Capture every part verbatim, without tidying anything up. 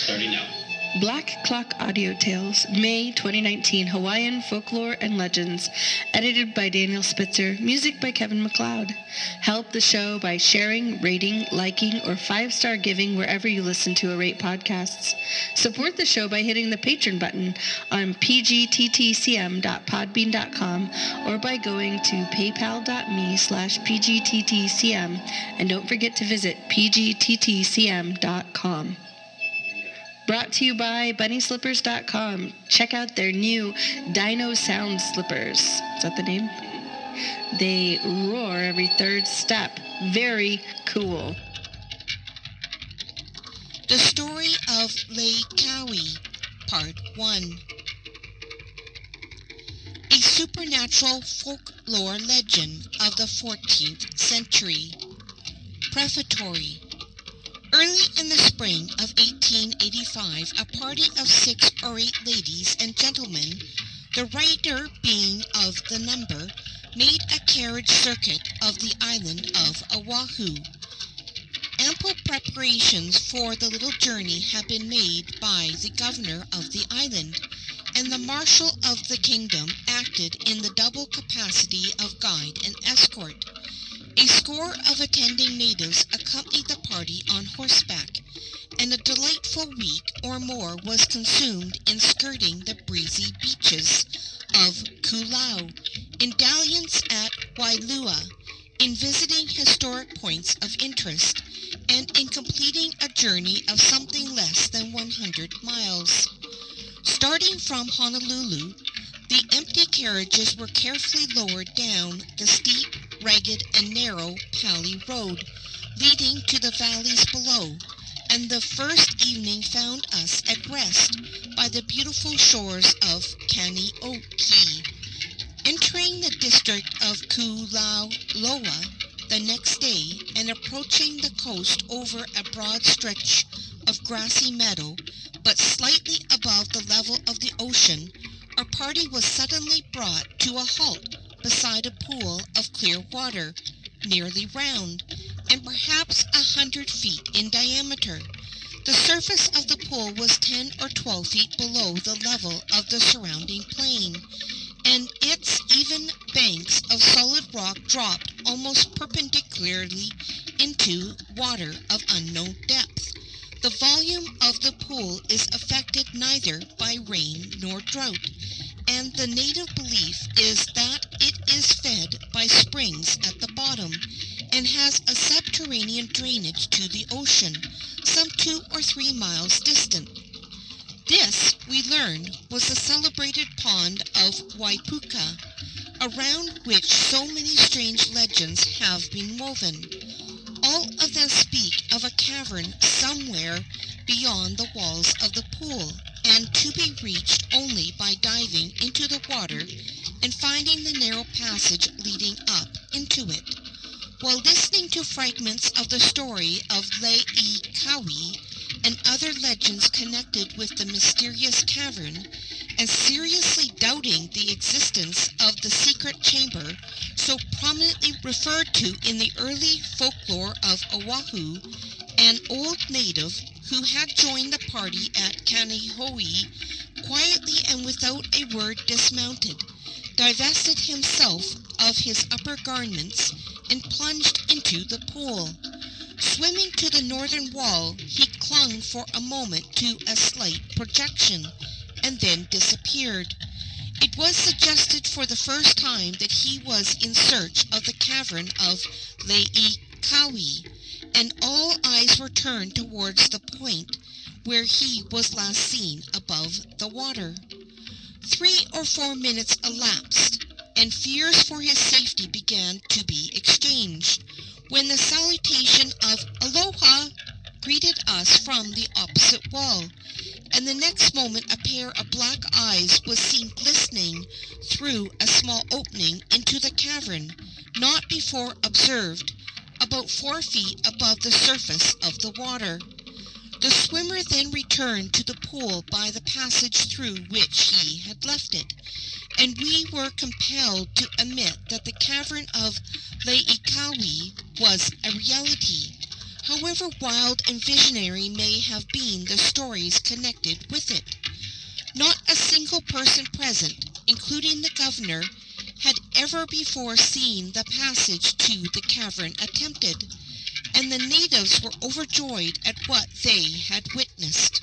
starting now. Black Clock Audio Tales, May twenty nineteen, Hawaiian Folklore and Legends, edited by Daniel Spitzer, music by Kevin MacLeod. Help the show by sharing, rating, liking, or five-star giving wherever you listen to or rate podcasts. Support the show by hitting the Patreon button on p g t t c m dot podbean dot com or by going to paypal.me slash pgttcm, and don't forget to visit p g t t c m dot com. Brought to you by bunny slippers dot com. Check out their new Dino Sound Slippers. Is that the name? They roar every third step. Very cool. The Story of Laikawi, Part one. A supernatural folklore legend of the fourteenth century. Prefatory. Early in the spring of eighteen eighty-five, a party of six or eight ladies and gentlemen, the writer being of the number, made a carriage circuit of the island of Oahu. Ample preparations for the little journey had been made by the governor of the island, and the marshal of the kingdom acted in the double capacity of guide and escort. A score of attending natives accompanied the party on horseback, and a delightful week or more was consumed in skirting the breezy beaches of Koolau, in dalliance at Wailua, in visiting historic points of interest, and in completing a journey of something less than one hundred miles. Starting from Honolulu, the empty carriages were carefully lowered down the steep, ragged, and narrow Pali Road, leading to the valleys below, and the first evening found us at rest by the beautiful shores of Kaneohe. Entering the district of Kualoa the next day, and approaching the coast over a broad stretch of grassy meadow, but slightly above the level of the ocean, our party was suddenly brought to a halt beside a pool of clear water, nearly round, and perhaps a hundred feet in diameter. The surface of the pool was ten or twelve feet below the level of the surrounding plain, and its even banks of solid rock dropped almost perpendicularly into water of unknown depth. The volume of the pool is affected neither by rain nor drought, and the native belief is that it is fed by springs at the bottom, and has a subterranean drainage to the ocean, some two or three miles distant. This, we learned, was the celebrated pond of Waipuka, around which so many strange legends have been woven. All of them speak of a cavern somewhere beyond the walls of the pool, and to be reached only by diving into the water and finding the narrow passage leading up into it. While listening to fragments of the story of Laikawi and other legends connected with the mysterious cavern, and seriously doubting the existence of the secret chamber so prominently referred to in the early folklore of Oahu, an old native who had joined the party at Kaneohe quietly and without a word dismounted, divested himself of his upper garments, and plunged into the pool. Swimming to the northern wall, he clung for a moment to a slight projection, and then disappeared. It was suggested for the first time that he was in search of the cavern of Laikawi, and all eyes were turned towards the point where he was last seen above the water. Three or four minutes elapsed, and fears for his safety began to be exchanged, when the salutation of "Aloha" greeted us from the opposite wall, and the next moment a pair of black eyes was seen glistening through a small opening into the cavern, not before observed, about four feet above the surface of the water. The swimmer then returned to the pool by the passage through which he had left it, and we were compelled to admit that the cavern of Laikawi was a reality. however wild and visionary may have been the stories connected with it. Not a single person present, including the governor, had ever before seen the passage to the cavern attempted, and the natives were overjoyed at what they had witnessed.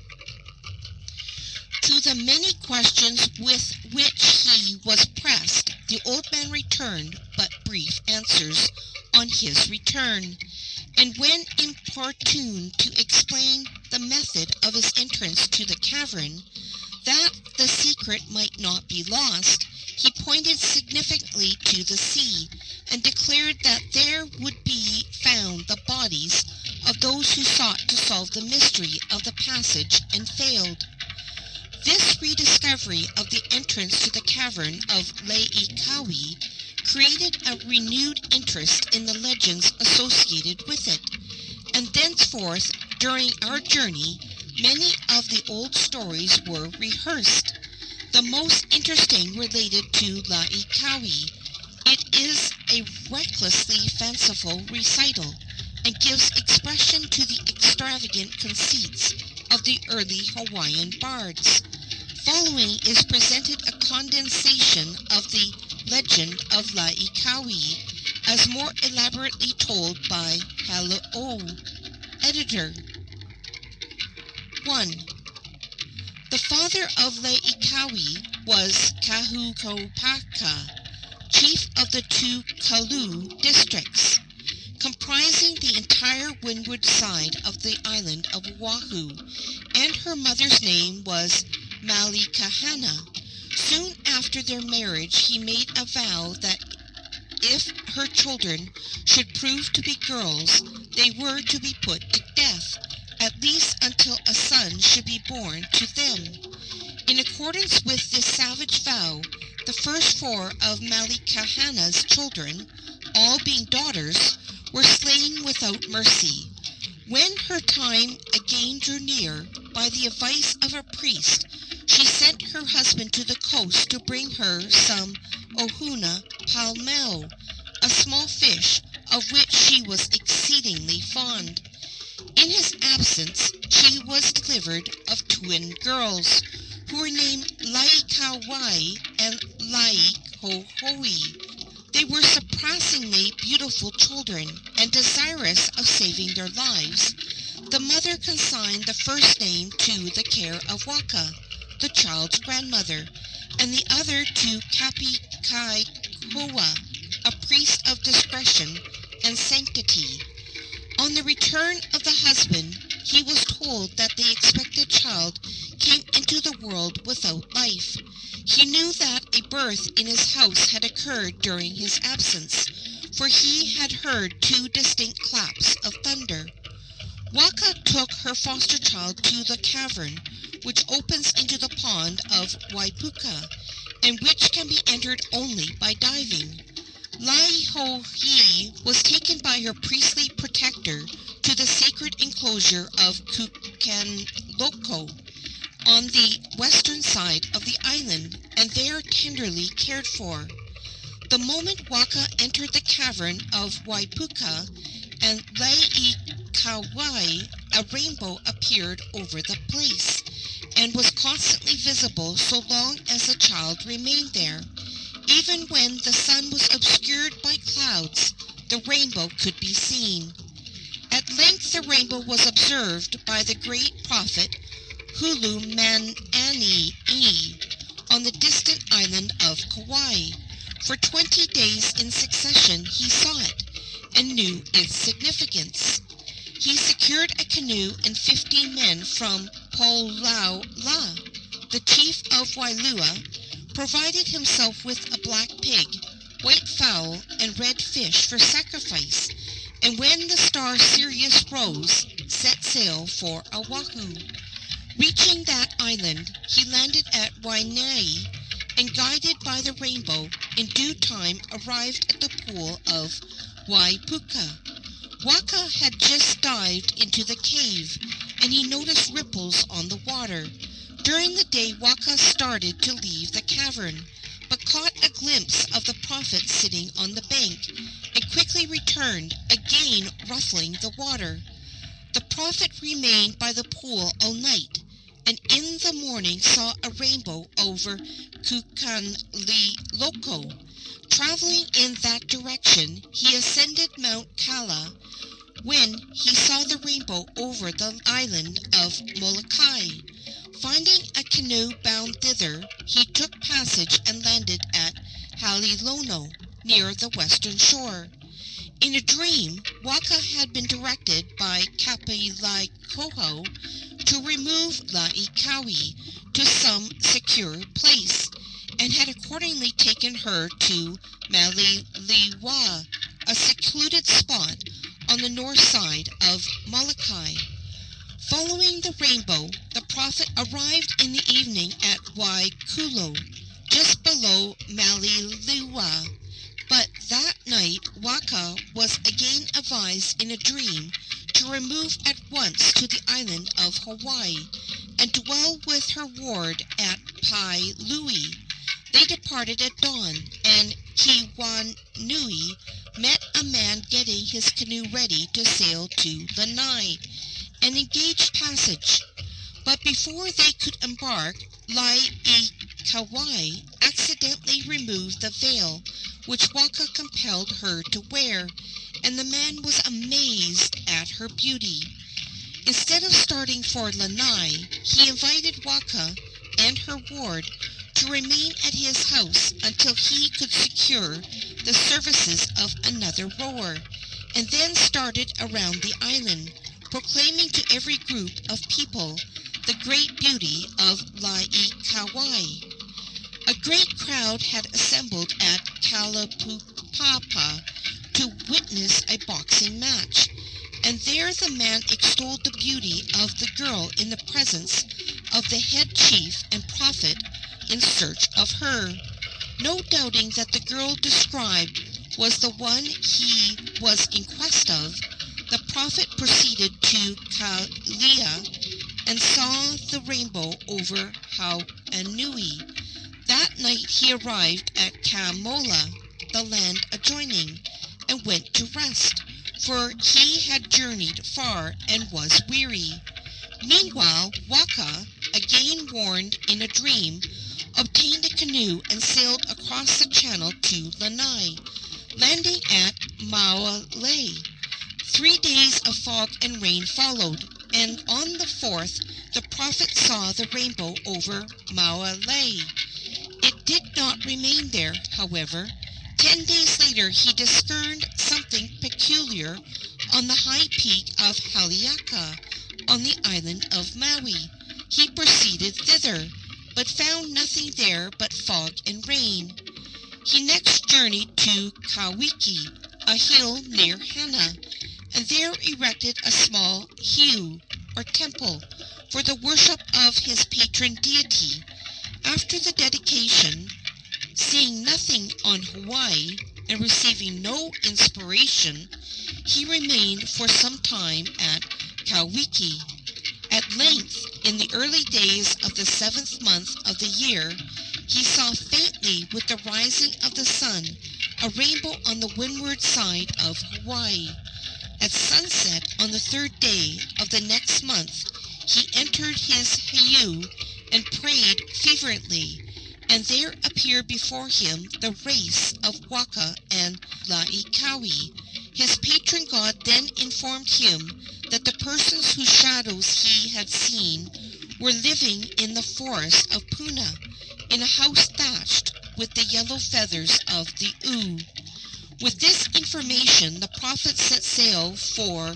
To the many questions with which he was pressed, the old man returned but brief answers on his return, and when importuned to explain the method of his entrance to the cavern, that the secret might not be lost, he pointed significantly to the sea, and declared that there would be found the bodies of those who sought to solve the mystery of the passage and failed. This rediscovery of the entrance to the cavern of Laie-Kawi created a renewed interest in the legends associated with it, and thenceforth, during our journey, many of the old stories were rehearsed. The most interesting related to Laie-Kawi. It is a recklessly fanciful recital, and gives expression to the extravagant conceits of the early Hawaiian bards. Following is presented a condensation of the legend of Laie-Kawi, as more elaborately told by Hale'o. Editor. one. The father of Laie-Kawi was Kahukopaka, chief of the two Kalu districts, comprising the entire windward side of the island of Oahu, and her mother's name was Malikahana. Soon after their marriage, he made a vow that if her children should prove to be girls, they were to be put to death, at least until a son should be born to them. In accordance with this savage vow, the first four of Malikahana's children, all being daughters, were slain without mercy. When her time again drew near, by the advice of a priest, she sent her husband to the coast to bring her some ohuna palmel, a small fish of which she was exceedingly fond. In his absence, she was delivered of twin girls, who were named Laie-Kawi and Laie-Hohoi. They were surpassingly beautiful children, and desirous of saving their lives, the mother consigned the first name to the care of Waka, the child's grandmother, and the other to Kapikaikoa, a priest of discretion and sanctity. On the return of the husband, he was told that the expected child came into the world without life. He knew that a birth in his house had occurred during his absence, for he had heard two distinct claps of thunder. Waka took her foster child to the cavern, which opens into the pond of Waipuka, and which can be entered only by diving. Laie-Hohoi was taken by her priestly protector to the sacred enclosure of Kukanloko on the western side of the island, and there tenderly cared for. The moment Waka entered the cavern of Waipuka and Laie-Kawi, a rainbow appeared over the place, and was constantly visible so long as the child remained there. Even when the sun was obscured by clouds, the rainbow could be seen. At length the rainbow was observed by the great prophet Hulumanani'i on the distant island of Kauai. For twenty days in succession he saw it, and knew its significance. He secured a canoe and fifteen men from Polaula, the chief of Wailua, provided himself with a black pig, white fowl, and red fish for sacrifice, and when the star Sirius rose, set sail for Oahu. Reaching that island, he landed at Waianae, and guided by the rainbow, in due time arrived at the pool of Waipuka. Waka had just dived into the cave, and he noticed ripples on the water. During the day Waka started to leave the cavern, but caught a glimpse of the prophet sitting on the bank, and quickly returned, again ruffling the water. The prophet remained by the pool all night, and in the morning saw a rainbow over Kukaniloko. Traveling in that direction, he ascended Mount Kala. When he saw the rainbow over the island of Molokai, finding a canoe bound thither, he took passage and landed at Halilono, near the western shore. In a dream, Waka had been directed by Kapilai-Koho to remove Laikawi to some secure place, and had accordingly taken her to Maliliwa, a secluded spot on the north side of Molokai. Following the rainbow, the prophet arrived in the evening at Waikulo, just below Maliliwa. But that night, Waka was again advised in a dream to remove at once to the island of Hawaii and dwell with her ward at Pailui. They departed at dawn, and Kiwanui met a man getting his canoe ready to sail to Lanai, and engaged passage. But before they could embark, Laikawai accidentally removed the veil which Waka compelled her to wear, and the man was amazed at her beauty. Instead of starting for Lanai, he invited Waka and her ward to remain at his house until he could secure the services of another rower, and then started around the island, proclaiming to every group of people the great beauty of Laikawai. A great crowd had assembled at Kalapupapa to witness a boxing match, and there the man extolled the beauty of the girl in the presence of the head chief and prophet in search of her. No doubting that the girl described was the one he was in quest of, the prophet proceeded to Kalia and saw the rainbow over Hauanui. That night he arrived at Kamola, the land adjoining, and went to rest, for he had journeyed far and was weary. Meanwhile, Waka, again warned in a dream, obtained a canoe and sailed across the channel to Lanai, landing at Maunalei. Three days of fog and rain followed, and on the fourth the prophet saw the rainbow over Maunalei. It did not remain there, however. Ten days later he discerned something peculiar on the high peak of Haleakala, on the island of Maui. He proceeded thither, but found nothing there but fog and rain. He next journeyed to Kawiki, a hill near Hana, and there erected a small heiau, or temple, for the worship of his patron deity. After the dedication, seeing nothing on Hawaii and receiving no inspiration, he remained for some time at Kawiki. At length, in the early days of the seventh month of the year, he saw faintly with the rising of the sun a rainbow on the windward side of Hawaii. At sunset on the third day of the next month, he entered his heiau and prayed fervently, and there appeared before him the race of Waka and Laikawi. His patron god then informed him that the persons whose shadows he had seen were living in the forest of Puna, in a house thatched with the yellow feathers of the oo. With this information, the prophet set sail for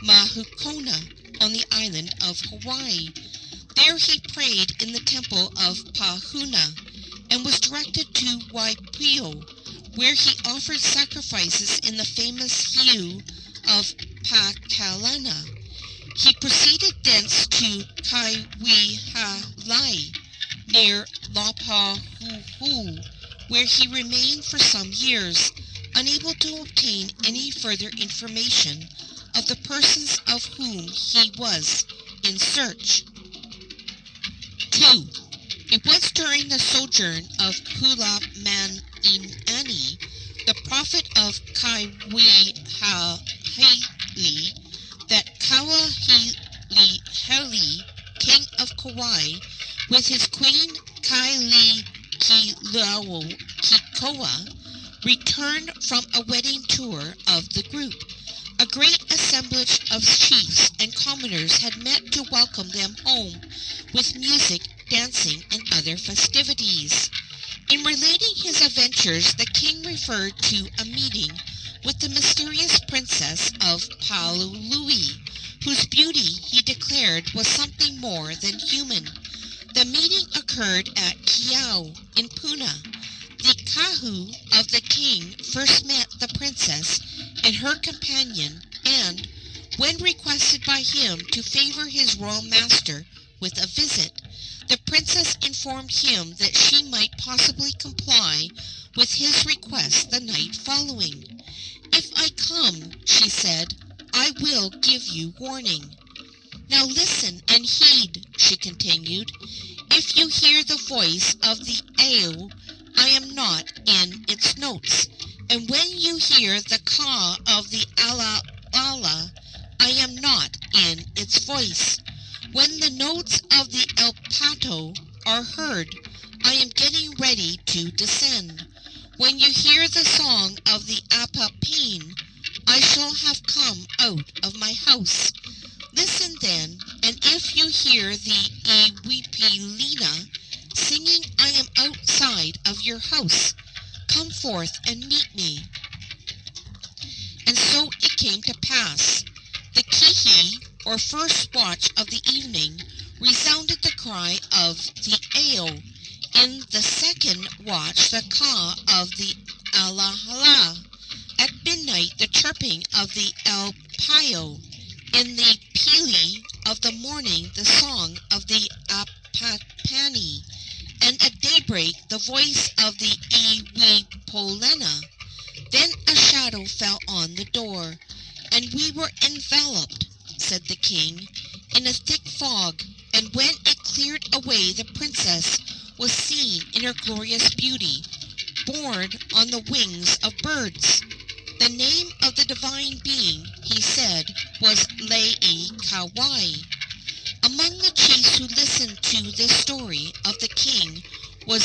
Mahukona on the island of Hawaii. There he prayed in the temple of Pahuna and was directed to Waipio, where he offered sacrifices in the famous heiau of Pakalana. He proceeded thence to Kaiwihalai, near Lapahuhu, where he remained for some years, unable to obtain any further information of the persons of whom he was in search. two. It was during the sojourn of Hula Man'inani, the prophet of Kaiwihaili, that Kauahili, king of Kauai, with his queen Kailikilauoa, returned from a wedding tour of the group. A great assemblage of chiefs and commoners had met to welcome them home with music, dancing, and other festivities. In relating his adventures, the king referred to a meeting with the mysterious princess of Paliuli, whose beauty he declared was something more than human. The meeting occurred at Kiau in Puna. The kahu of the king first met the princess and her companion, and, when requested by him to favor his royal master with a visit, the princess informed him that she might possibly comply with his request the night following. "If I come," she said, "I will give you warning. Now listen and heed," she continued. "If you hear the voice of the ao, I am not in its notes, and when you hear the ka of the ala ala, I am not in its voice. When the notes of the el pato are heard, I am getting ready to descend. When you hear the song of the apapine, I shall have come out of my house. Listen then, and if you hear the iwipilina singing, I am outside of your house. Come forth and meet me." And so it came to pass. The kihi, or first watch of the evening, resounded the cry of the ao. In the second watch, the ka of the alahala. At midnight, the chirping of the el paio. In the pili of the morning, the song of the apapani. And at daybreak, the voice of the iwipolena. Then a shadow fell on the door, and we were enveloped, said the king, in a thick fog, and when it cleared away, the princess was seen in her glorious beauty, borne on the wings of birds. The name of the divine being, he said, was Laieikawai. Among the chiefs who listened to this story of the king was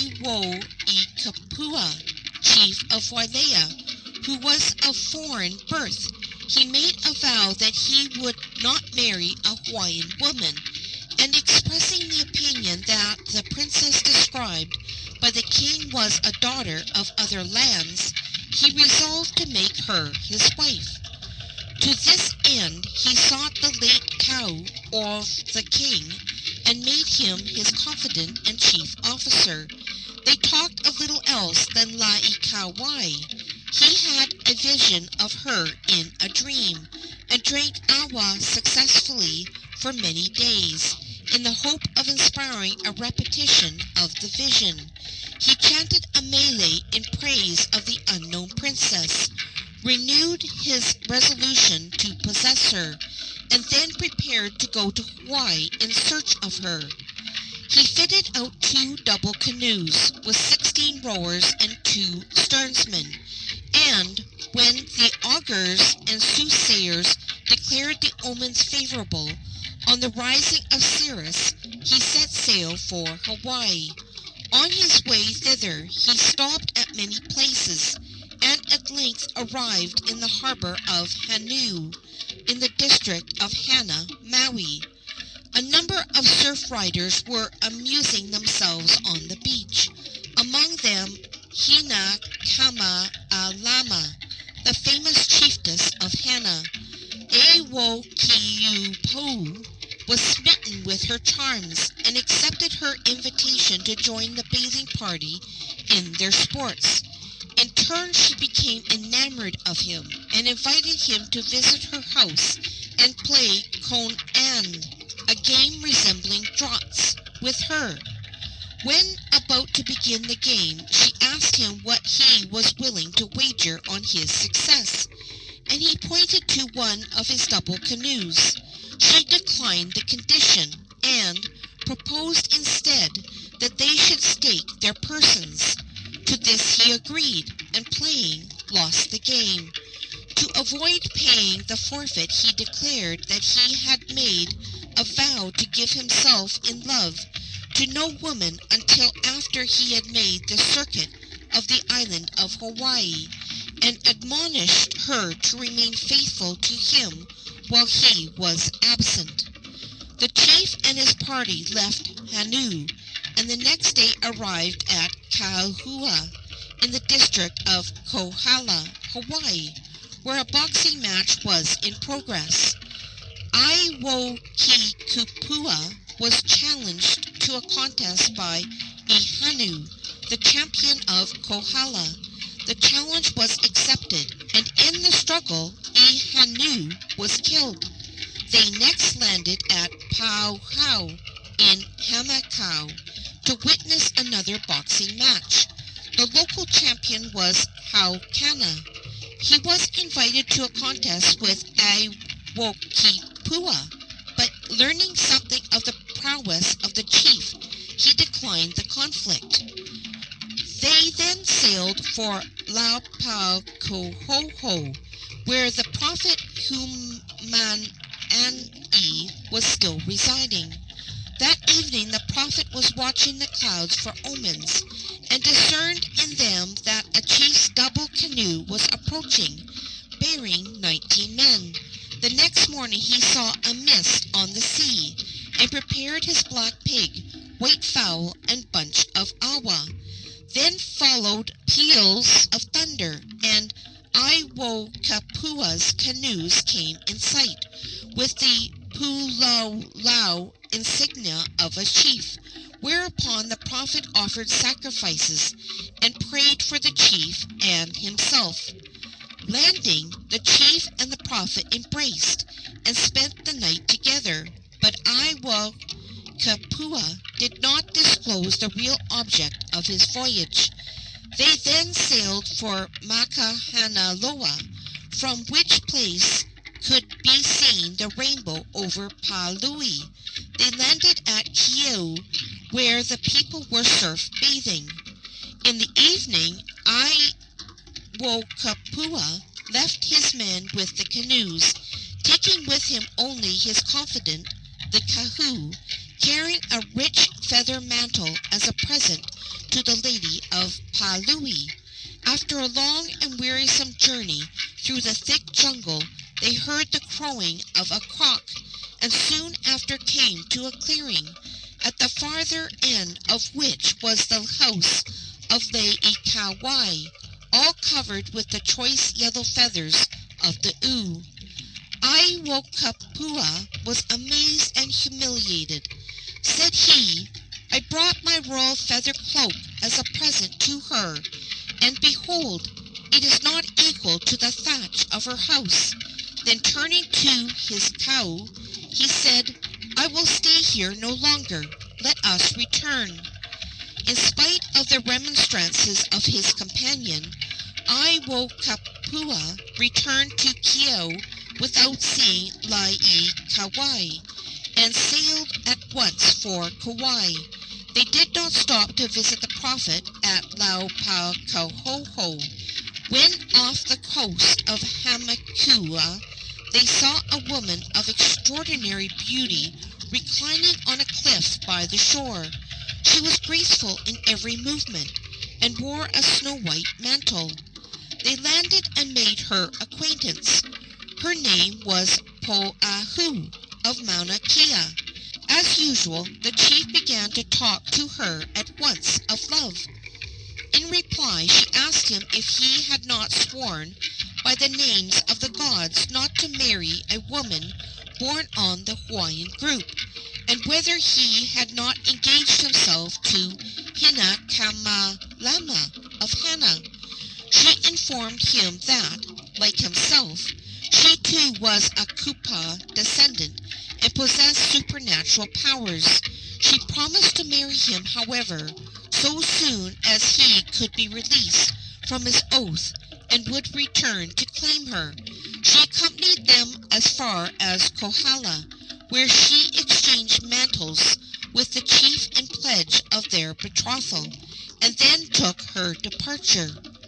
Awoikapua, chief of Wailea, who was of foreign birth. He made a vow that he would not marry a Hawaiian woman, and expressing the opinion that the princess described by the king was a daughter of other lands, he resolved to make her his wife. To this end he sought the late Kau of the king, and made him his confidant and chief officer. They talked of little else than Laieikawai. He had a vision of her in a dream, and drank awa successfully for many days, in the hope of inspiring a repetition of the vision. He chanted a mele in praise of the unknown princess, renewed his resolution to possess her, and then prepared to go to Hawaii in search of her. He fitted out two double canoes, with sixteen rowers and two steersmen, and, when the augurs and soothsayers declared the omens favorable, on the rising of Sirius, he set sail for Hawaii. On his way thither, he stopped at many places, and at length arrived in the harbor of Hanu, in the district of Hana, Maui. A number of surf riders were amusing themselves on the beach, among them Hina Kama'alama, the famous chiefess of Hana. Awokiupou was smitten with her charms, and accepted her invitation to join the bathing party in their sports. In turn, she became enamored of him, and invited him to visit her house and play kon'an, a game resembling draughts, with her. When about to begin the game, she asked him what he was willing to wager on his success, and he pointed to one of his double canoes. She declined the condition, and proposed instead that they should stake their persons. To this he agreed, and playing lost the game. To avoid paying the forfeit, he declared that he had made a vow to give himself in love to no woman until after he had made the circuit of the island of Hawaii, and admonished her to remain faithful to him while he was absent. The chief and his party left Hanu, and the next day arrived at Kailua in the district of Kohala, Hawaii, where a boxing match was in progress. Aiwohikupua was challenged to a contest by Ihanu, the champion of Kohala. The challenge was accepted, and in the struggle, Ihanu was killed. They next landed at Pauhau in Hamakau to witness another boxing match. The local champion was Haukana. He was invited to a contest with Aiwohikupua, but learning something of the prowess of the chief, he declined the conflict. They then sailed for Laupakohoho, where the prophet Humanani was still residing. That evening the prophet was watching the clouds for omens, and discerned in them that a chief's double canoe was approaching, bearing nineteen men. The next morning he saw a mist on the sea, and prepared his black pig, white fowl, and bunch of awa. Then followed peals of thunder, and Aiwohikupua's canoes came in sight, with the pulau insignia of a chief, whereupon the prophet offered sacrifices and prayed for the chief and himself. Landing, the chief and the prophet embraced and spent the night together, but Aiwohikupua did not disclose the real object of his voyage. They then sailed for Makahanaloa, from which place could be seen the rainbow over Palui. They landed at Kioe, where the people were surf bathing. In the evening, Aiwohikupua left his men with the canoes, taking with him only his confidant, the kahu, carrying a rich feather mantle as a present to the lady of Palui. After a long and wearisome journey through the thick jungle, they heard the crowing of a cock, and soon after came to a clearing, at the farther end of which was the house of Laieikawai, all covered with the choice yellow feathers of the oo. Aiwohikupua was amazed and humiliated. Said he, "I brought my royal feather cloak as a present to her, and behold, it is not equal to the thatch of her house." Then turning to his cow, he said, "I will stay here no longer. Let us return." In spite of the remonstrances of his companion, Aiwohikupua returned to Kioe without seeing Laieikawai, and sailed at once for Kauai. They did not stop to visit the prophet at Laupakohoho. When off the coast of Hamakua, they saw a woman of extraordinary beauty reclining on a cliff by the shore. She was graceful in every movement, and wore a snow-white mantle. They landed and made her acquaintance. Her name was Po'ahu of Mauna Kea. As usual, the chief began to talk to her at once of love. In reply, she asked him if he had not sworn by the names of the gods not to marry a woman born on the Hawaiian group, and whether he had not engaged himself to Hina Kamalama of Hana. She informed him that, like himself, she too was a Kupa descendant and possessed supernatural powers. She promised to marry him, however, so soon as he could be released from his oath and would return to claim her. She accompanied them as far as Kohala, where she exchanged mantles with the chief in pledge of their betrothal, and then took her departure.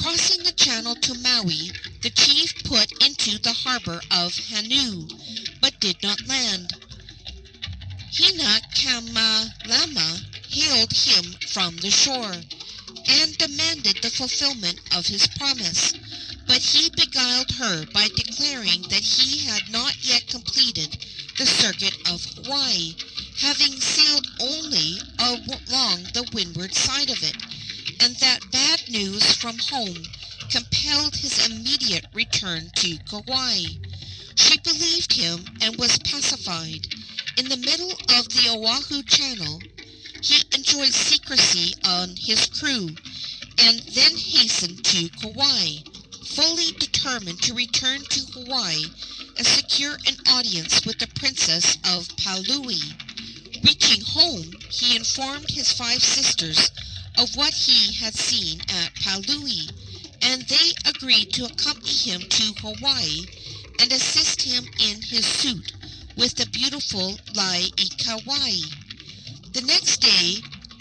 Crossing the channel to Maui, the chief put into the harbor of Hanu, but did not land. Hina Kamalama hailed him from the shore, and demanded the fulfillment of his promise, but he beguiled her by declaring that he had not yet completed the circuit of Hawaii, having sailed only along the windward side of it, and that bad news from home compelled his immediate return to Kauai. She believed him and was pacified. In the middle of the Oahu Channel, he enjoyed secrecy on his crew, and then hastened to Kauai, fully determined to return to Hawaii and secure an audience with the Princess of Palui. Reaching home, he informed his five sisters of what he had seen at Palui, and they agreed to accompany him to Hawaii and assist him in his suit with the beautiful Laieikawai. The next day,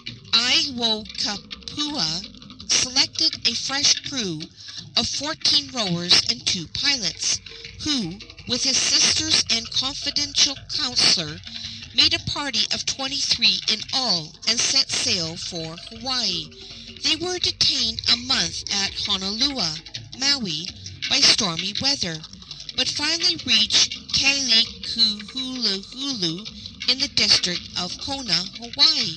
Aiwohikupua selected a fresh crew of fourteen rowers and two pilots, who, with his sisters and confidential counselor, made a party of twenty-three in all and set sail for Hawaii. They were detained a month at Honolua, Maui, by stormy weather, but finally reached Kailikuhuluhulu in the district of Kona, Hawaii.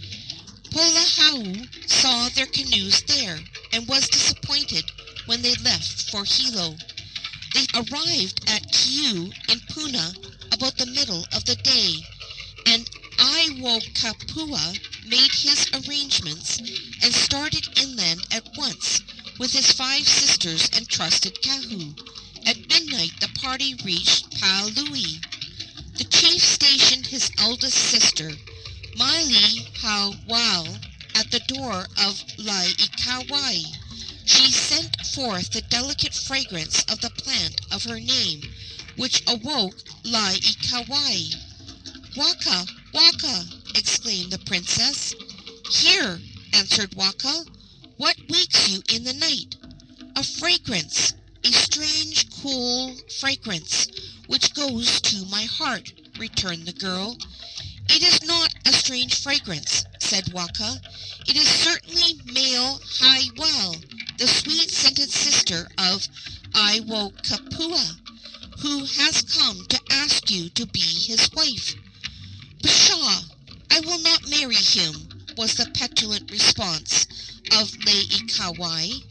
Polahau saw their canoes there and was disappointed when they left for Hilo. They arrived at Kiu in Puna about the middle of the day, and Aiwohikupua made his arrangements and started inland at once with his five sisters and trusted Kahu. At midnight the party reached Palui. The chief stationed his eldest sister, Maili Hawau, at the door of Laieikawai. She sent forth the delicate fragrance of the plant of her name, which awoke Laieikawai. "Waka, Waka!" exclaimed the princess. "Here," answered Waka. "What wakes you in the night?" "A fragrance, a strange, cool fragrance, which goes to my heart," returned the girl. "It is not a strange fragrance," said Waka. "It is certainly male Haiwell, the sweet-scented sister of Aiwohikupua, who has come to ask you to be his wife." "Pshaw! I will not marry him," was the petulant response of Laieikawai.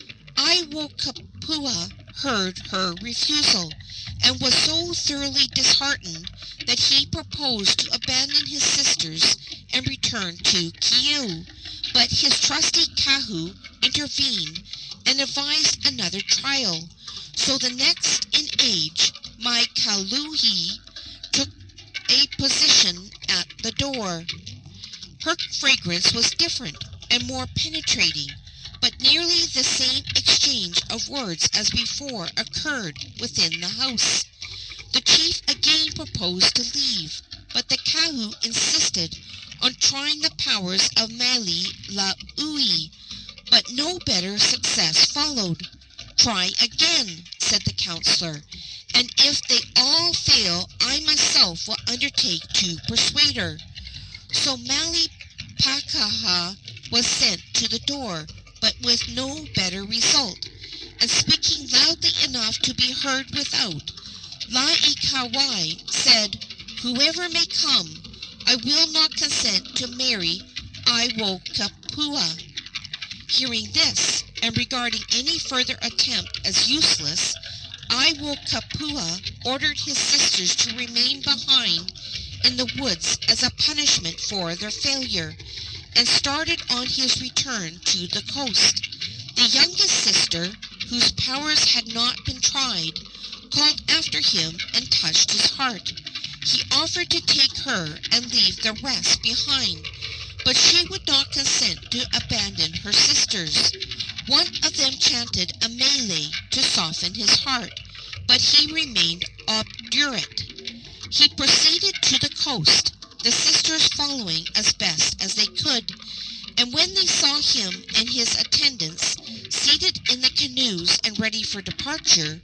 Aiwohikupua heard her refusal, and was so thoroughly disheartened that he proposed to abandon his sisters and return to Kiu. But his trusty Kahu intervened and advised another trial. So the next in age, Maikaluhi, took a position at the door. Her fragrance was different and more penetrating, but nearly the same exchange of words as before occurred within the house. The chief again proposed to leave, but the Kahu insisted on trying the powers of Maili Laui, but no better success followed. "Try again," said the counselor, "and if they all fail, I myself will undertake to persuade her." So Maili Pakaha was sent to the door, but with no better result, and speaking loudly enough to be heard without, Laieikawai said, "Whoever may come, I will not consent to marry Aiwohikupua." Hearing this, and regarding any further attempt as useless, Aiwohikupua ordered his sisters to remain behind in the woods as a punishment for their failure, and started on his return to the coast. The youngest sister, whose powers had not been tried, called after him and touched his heart. He offered to take her and leave the rest behind, but she would not consent to abandon her sisters. One of them chanted a mele to soften his heart, but he remained obdurate. He proceeded to the coast, the sisters following as best as they could, And when they saw him and his attendants seated in the canoes and ready for departure,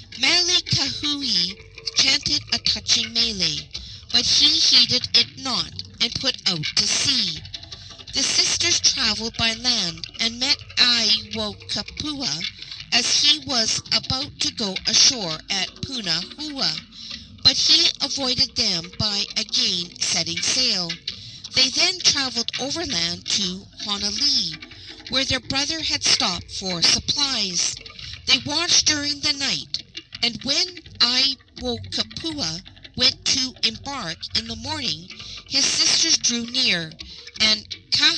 Malikahui chanted a touching mele, but he heeded it not and put out to sea. The sisters traveled by land and met Aiwohikupua as he was about to go ashore at Punahou, but he avoided them by again setting sail. They then traveled overland to Honolulu, where their brother had stopped for supplies. They watched during the night, and when Aiwohikupua went to embark in the morning, his sisters drew near, and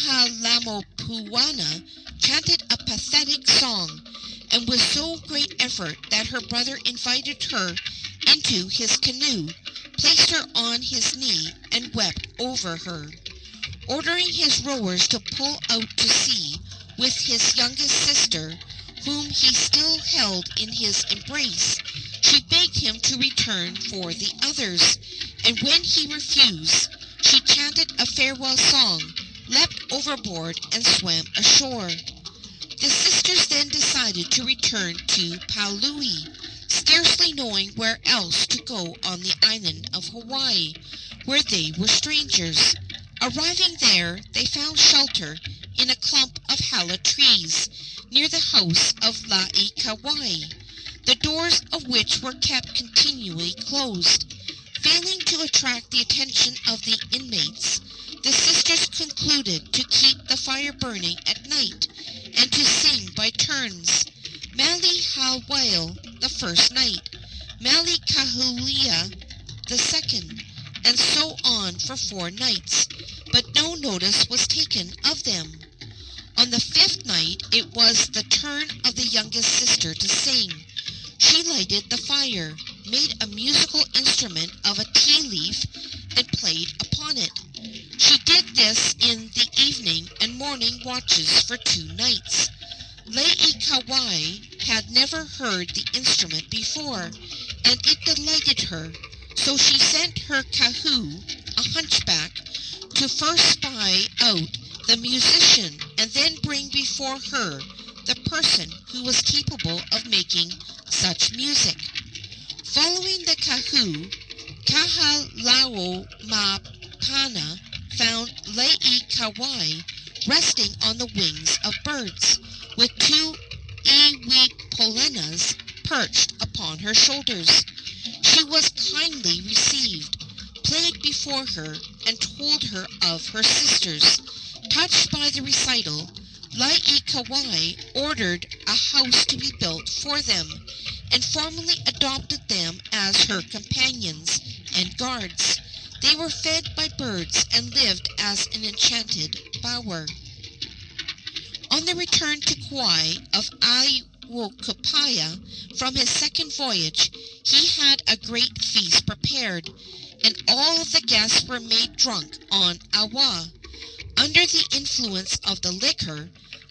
Kahalamopuana chanted a pathetic song, and with so great effort that her brother invited her into his canoe, placed her on his knee, and wept over her. Ordering his rowers to pull out to sea with his youngest sister, whom he still held in his embrace, she begged him to return for the others, and when he refused, she chanted a farewell song, leapt overboard, and swam ashore. The sisters then decided to return to Paului, scarcely knowing where else to go on the island of Hawaii, where they were strangers. Arriving there, they found shelter in a clump of hala trees, near the house of Laieikawai, the doors of which were kept continually closed. Failing to attract the attention of the inmates, the sisters concluded to keep the fire burning at night, and to sing by turns. Mali Hawaiian the first night, Mali Kahulia the second, and so on for four nights, but no notice was taken of them. On the fifth night it was the turn of the youngest sister to sing. She lighted the fire, made a musical instrument of a tea leaf, and played upon it. She did this in the evening and morning watches for two nights. Laieikawai had never heard the instrument before, and it delighted her, so she sent her kahu, a hunchback, to first spy out the musician and then bring before her the person who was capable of making such music. Following the kahu, Kahalaomapana found Laieikawai resting on the wings of birds, with two iwipolenas perched upon her shoulders. She was kindly received, played before her, and told her of her sisters. Touched by the recital, Laieikawai ordered a house to be built for them, and formally adopted them as her companions and guards. They were fed by birds and lived as an enchanted bower. On the return to Kauai of Aiwohikupua from his second voyage, he had a great feast prepared, and all of the guests were made drunk on awa. Under the influence of the liquor,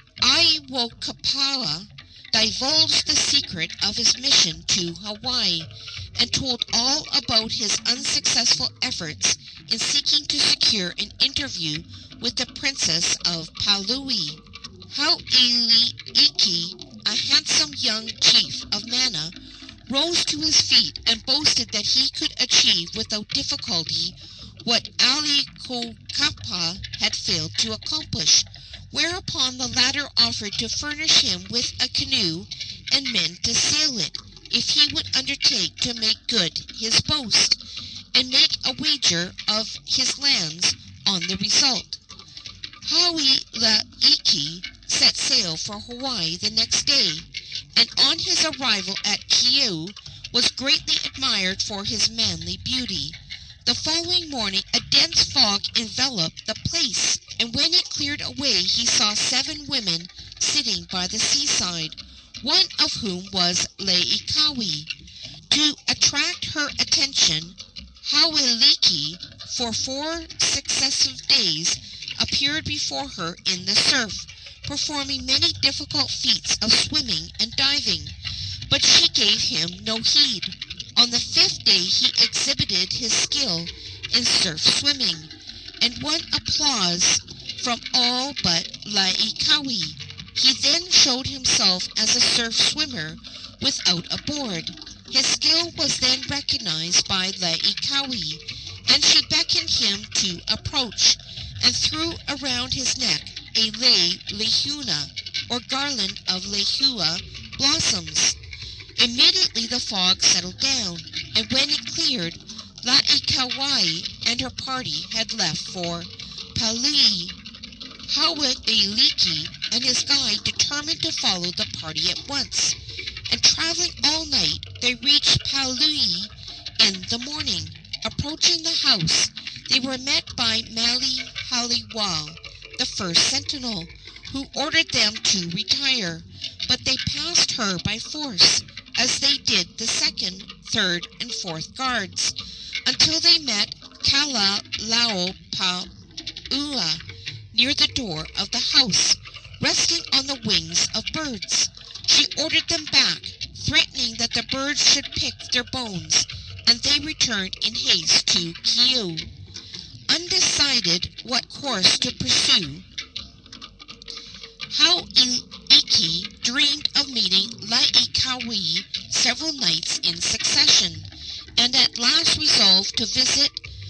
Aiwohikupua divulged the secret of his mission to Hawaii, and told all about his unsuccessful efforts in seeking to secure an interview with the Princess of Paului. Hau'iliiki, a handsome young chief of Mana, rose to his feet and boasted that he could achieve without difficulty what Aiwohikupua had failed to accomplish, whereupon the latter offered to furnish him with a canoe and men to sail it, if he would undertake to make good his boast, and make a wager of his lands on the result. Hau'iliiki set sail for Hawaii the next day, and on his arrival at Keu was greatly admired for his manly beauty. The following morning a dense fog enveloped the place, and when it cleared away he saw seven women sitting by the seaside, one of whom was Laieikawai. To attract her attention, Hau'iliiki, for four successive days, appeared before her in the surf, performing many difficult feats of swimming and diving, but she gave him no heed. On the fifth day he exhibited his skill in surf swimming, and won applause from all but Laikawi. He then showed himself as a surf swimmer without a board. His skill was then recognized by Laikawi, and she beckoned him to approach, and threw around his neck a lei lehua, or garland of lehua blossoms. Immediately the fog settled down, and when it cleared, Laikawi and her party had left for Palui. Hauailiki and his guide determined to follow the party at once, and traveling all night, they reached Palui in the morning. Approaching the house, they were met by Mali Haliwal, the first sentinel, who ordered them to retire, but they passed her by force, as they did the second, third, and fourth guards, until they met Kalalaopaua near the door of the house, resting on the wings of birds. She ordered them back, threatening that the birds should pick their bones, and they returned in haste to Kiu. Undecided what course to pursue, Hauailiki dreamed of meeting Laikawi several nights in succession, and at last resolved to visit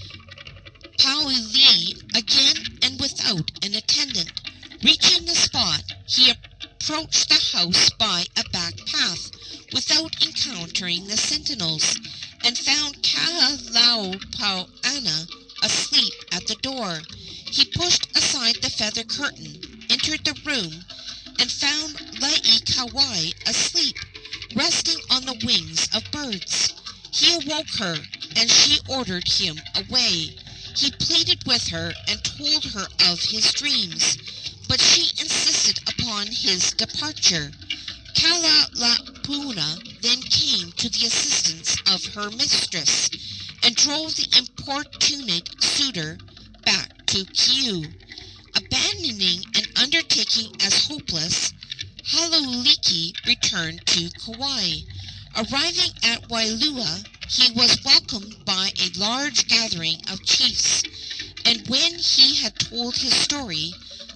Palui again and without an attendant. Reaching the spot, he approached the house by a back path without encountering the sentinels, and found Kalalaopaua asleep at the door. He pushed aside the feather curtain, entered the room, and found Laikawi asleep, resting on the wings of birds. He awoke her, and she ordered him away. He pleaded with her and told her of his dreams, but she insisted upon his departure. Kalalaopaua then came to the assistance of her mistress, and drove the importunate suitor back to Kiu. Abandoning an undertaking as hopeless, Hauailiki returned to Kauai. Arriving at Wailua, he was welcomed by a large gathering of chiefs, and when he had told his story,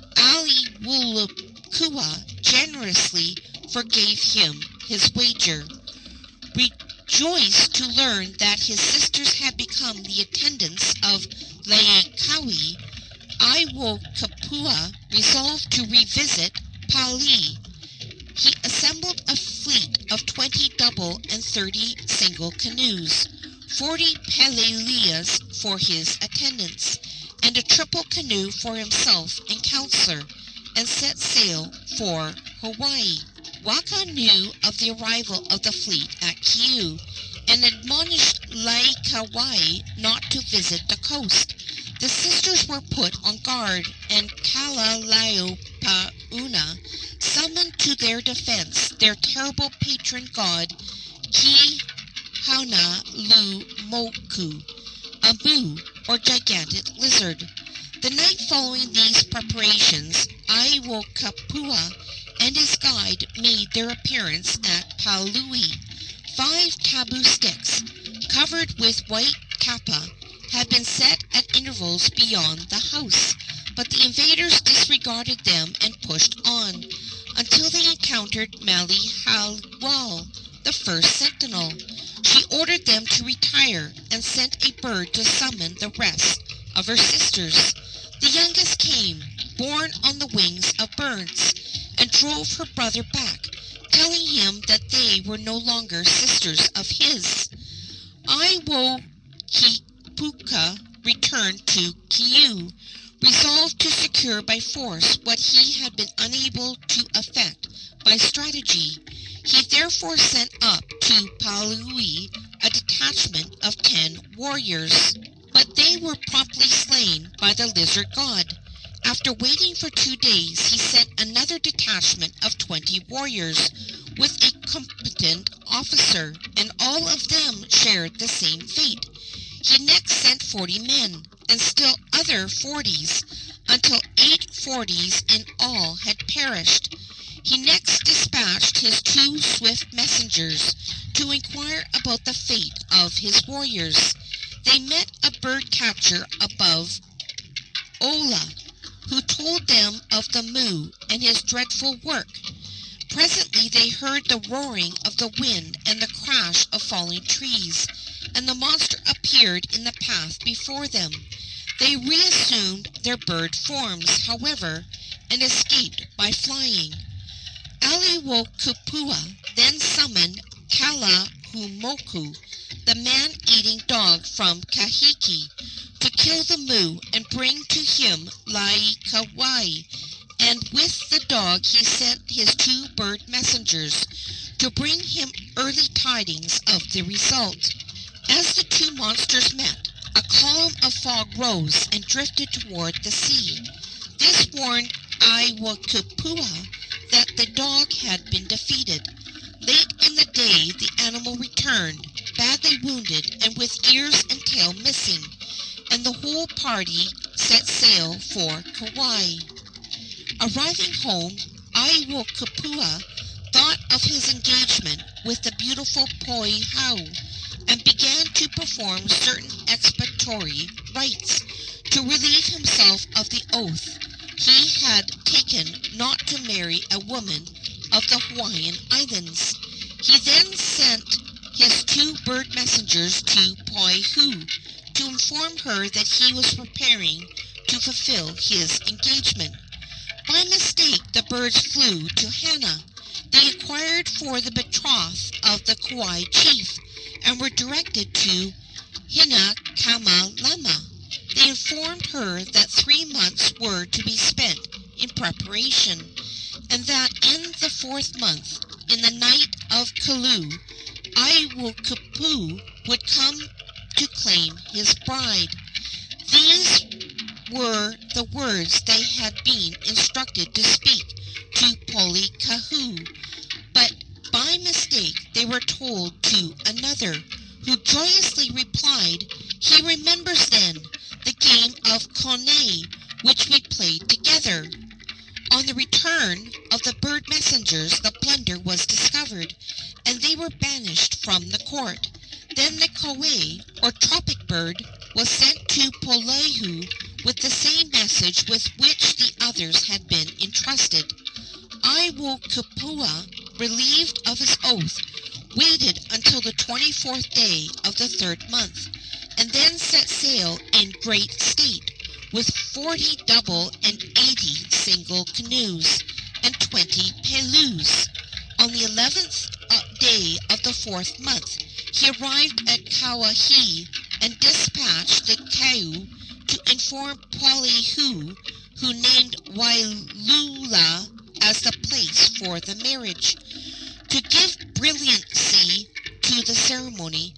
Aliwulukua generously forgave him his wager. Rejoiced to learn that his sisters had become the attendants of Laikawi, Aiwohikupua resolved to revisit Palui. He assembled a fleet of twenty double and thirty single canoes, forty peleleas for his attendants, and a triple canoe for himself and counselor, and set sail for Hawaii. Waka knew of the arrival of the fleet at Kiu, and admonished Laikawi not to visit the coast. The sisters were put on guard, and Kalalaopaua summoned to their defense their terrible patron god, Kihanalumoku, a moo, or gigantic lizard. The night following these preparations, Aiwohikupua and his guide made their appearance at Palui. Five tabu sticks, covered with white kapa, had been set at intervals beyond the house, but the invaders disregarded them and pushed on, until they encountered Mali Haliwal, the first sentinel. She ordered them to retire, and sent a bird to summon the rest of her sisters. The youngest came, borne on the wings of birds, and drove her brother back, telling him that they were no longer sisters of his. Aiwohikupua returned to Kiu, resolved to secure by force what he had been unable to effect by strategy. He therefore sent up to Palui a detachment of ten warriors, but they were promptly slain by the lizard god. After waiting for two days, he sent another detachment of twenty warriors with a competent officer, and all of them shared the same fate. He next sent forty men, and still other forties, until eight forties in all had perished. He next dispatched his two swift messengers to inquire about the fate of his warriors. They met a bird catcher above Ola, who told them of the Mu and his dreadful work. Presently they heard the roaring of the wind and the crash of falling trees, and the monster appeared in the path before them. They reassumed their bird forms, however, and escaped by flying. Aliwokupua then summoned Kalahumoku, the man-eating dog from Kahiki, to kill the Mu and bring to him Laieikawai, and with the dog he sent his two bird messengers to bring him early tidings of the result. As the two monsters met, a column of fog rose and drifted toward the sea. This warned Aiwokupua that the dog had been defeated. Late in the day the animal returned, badly wounded and with ears and tail missing, and the whole party set sail for Kauai. Arriving home, Aiwokupua thought of his engagement with the beautiful Poihau and began to perform certain expiatory rites to relieve himself of the oath he had taken not to marry a woman of the Hawaiian Islands. He then sent his two bird messengers to Poihu to inform her that he was preparing to fulfill his engagement. By mistake, the birds flew to Hana. They inquired for the betrothed of the Kauai chief and were directed to Hina Kamalama. They informed her that three months were to be spent in preparation, and that in the fourth month, in the night of Kalu, Aiwokupu would come to claim his bride. These were the words they had been instructed to speak to Polikahu, but by mistake they were told to another, who joyously replied, "He remembers then the game of Kone, which we played together." On the return of the bird messengers, the blunder was discovered, and they were banished from the court. Then the koe, or tropic bird, was sent to Polihu with the same message with which the others had been entrusted. Aiwokupua, relieved of his oath, waited until the twenty-fourth day of the third month, and then set sail in great state, with forty double and eighty single canoes, and twenty pelus. On the eleventh day of the fourth month, he arrived at Kauahi and dispatched the Kau to inform Polihu, who named Wailula as the place for the marriage. To give brilliancy to the ceremony,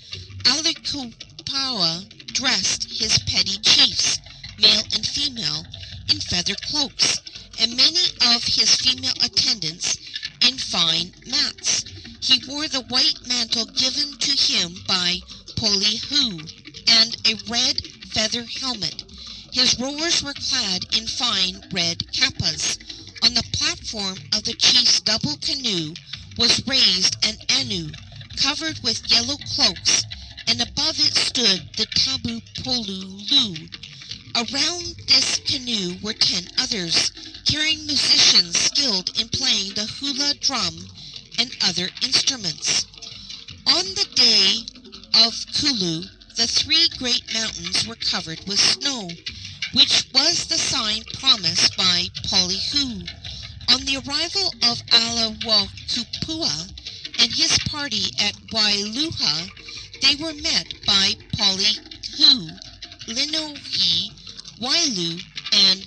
Alikupawa dressed his petty chiefs, male and female, in feather cloaks, and many of his female attendants in fine mats. He wore the white mantle given to him by Polihu, and a red feather helmet. His rowers were clad in fine red kappas. On the platform of the chief's double canoe was raised an anu, covered with yellow cloaks, and above it stood the tabu polulu. Around this canoe were ten others, carrying musicians skilled in playing the hula drum and other instruments. On the day of Kulu, the three great mountains were covered with snow, which was the sign promised by Polihu. On the arrival of Alawakupua and his party at Wailuha, they were met by Polihu, Linohi, Wailu, and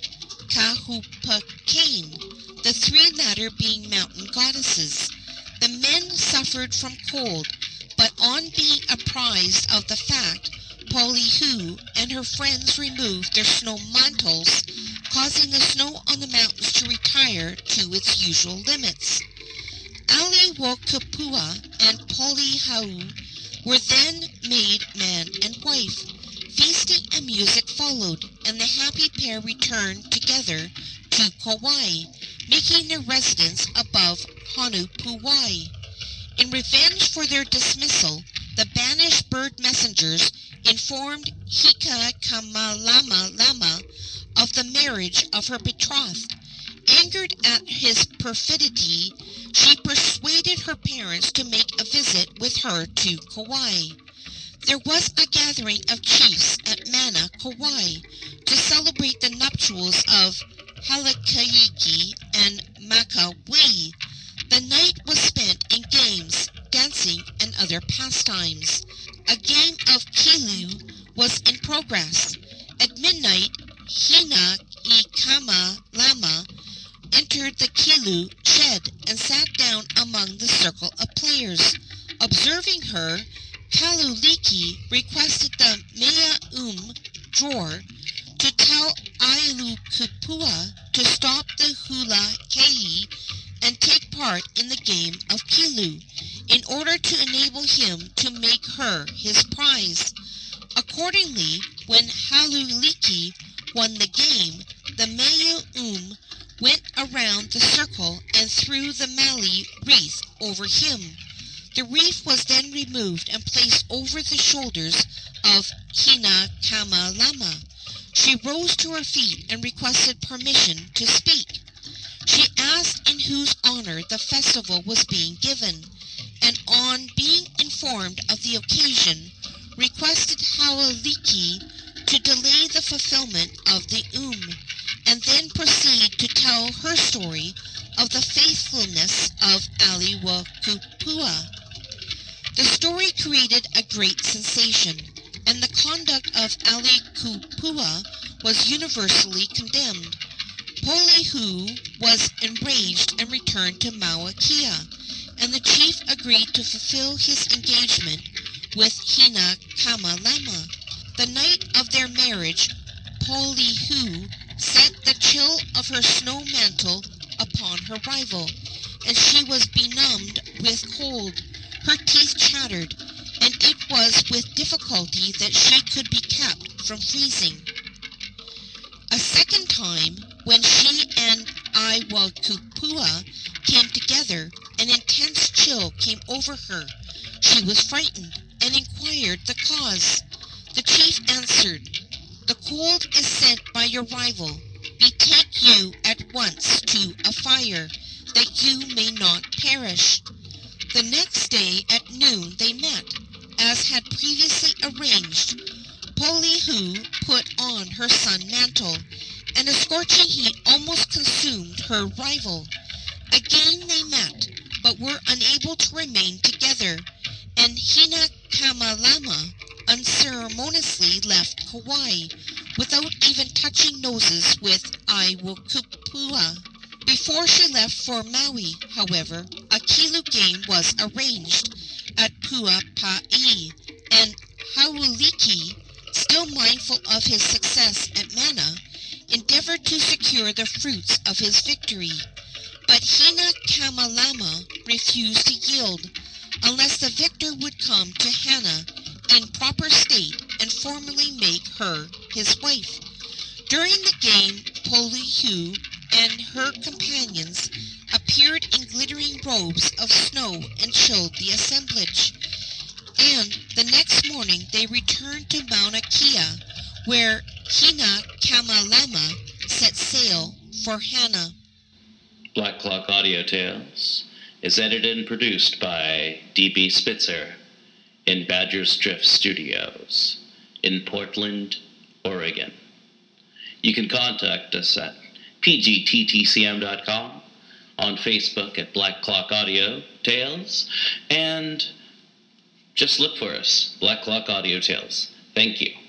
Kahupakane, the three latter being mountain goddesses. The men suffered from cold, but on being apprised of the fact, Polihu and her friends removed their snow mantles, causing the snow on the mountains to retire to its usual limits. Aliwokupua and Polihu were then made man and wife. Feasting and music followed, and the happy pair returned together to Kauai, making their residence above Honupuwai. In revenge for their dismissal, the banished bird messengers informed Hika Kamalama Lama of the marriage of her betrothed. Angered at his perfidy, she persuaded her parents to make a visit with her to Kauai. There was a gathering of chiefs at Mana, Kauai, to celebrate the nuptials of Halakaiki and Makawai. The night was spent in games, dancing, and other pastimes. A game of Kilu was in progress. At midnight, Hina Ikama Lama entered the Kilu shed and sat down among the circle of players. Observing her, Kaluliki requested the Mea-Um drawer to tell Ailukupua to stop the hula kei and take part in the game of Kilu in order to enable him to make her his prize. Accordingly, when Haluliki won the game, the Mea-Um went around the circle and threw the Mali wreath over him. The wreath was then removed and placed over the shoulders of Hina Kama Lama. She rose to her feet and requested permission to speak. She asked in whose honor the festival was being given, and on being informed of the occasion, requested Hawaliki to delay the fulfillment of the Um, and then proceed to tell her story of the faithfulness of Aliwakupua. The story created a great sensation, and the conduct of Alikupua was universally condemned. Polihu was enraged and returned to Mauna Kea, and the chief agreed to fulfill his engagement with Hina Kama Lama. The night of their marriage, Polihu sent the chill of her snow mantle upon her rival, and she was benumbed with cold. Her teeth chattered, and it was with difficulty that she could be kept from freezing. A second time, when she and Aiwakupua came together, an intense chill came over her. She was frightened, and inquired the cause. The chief answered, "The cold is sent by your rival. Betake you at once to a fire, that you may not perish." The next day at noon they met, as had previously arranged. Polihu put on her sun mantle, and a scorching heat almost consumed her rival. Again they met, but were unable to remain together, and Hina Kama Lama unceremoniously left Kauai, without even touching noses with Aiwakupua. Before she left for Maui, however, a Kilu game was arranged at Puapa'i, and Hau'oliki, still mindful of his success at Mana, endeavored to secure the fruits of his victory. But Hina Kama Lama refused to yield, unless the victor would come to Hana in proper state and formally make her his wife. During the game, Polihu and her companions appeared in glittering robes of snow and chilled the assemblage. And the next morning they returned to Mauna Kea, where Hina Kama Lama set sail for Hana. Black Clock Audio Tales is edited and produced by D B Spitzer in Badger's Drift Studios in Portland, Oregon. You can contact us at p g t t c m dot com, on Facebook at Black Clock Audio Tales, and just look for us, Black Clock Audio Tales. Thank you.